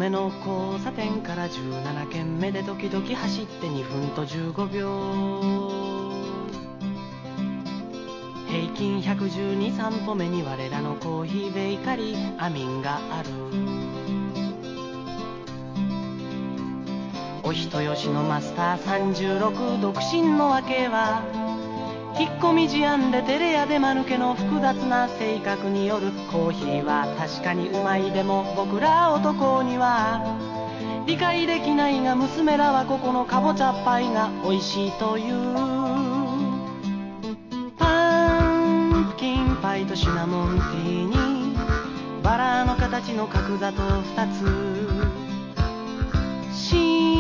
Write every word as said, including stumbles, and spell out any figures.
目の交差点からじゅうななけんめで時々走ってにふんとじゅうごびょう、平均ひゃくじゅうに、さんぽめに我らのコーヒーベーカリーアミンがある。お人よしのマスターさんじゅうろく、独身の訳は引っ込み思案で照れ屋で間抜けの複雑な性格による。コーヒーは確かにうまい、でも僕ら男には理解できないが、娘らはここのかぼちゃパイが美味しいという。パンプキンパイとシナモンティーにバラの形の角砂糖ふたつ、シ